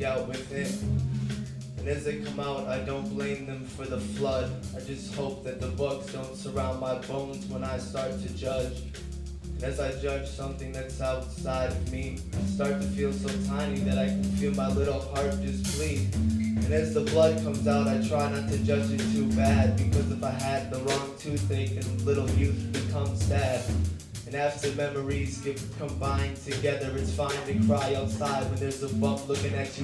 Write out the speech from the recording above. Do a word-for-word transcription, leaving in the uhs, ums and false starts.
bleed out within. And as they come out, I don't blame them for the flood. I just hope that the books don't surround my bones when I start to judge. And as I judge something that's outside of me, I start to feel so tiny that I can feel my little heart just bleed. And as the blood comes out, I try not to judge it too bad, because if I had the wrong toothache, then little youth becomes sad. And after memories get combined together, it's fine to cry outside when there's a bump looking at you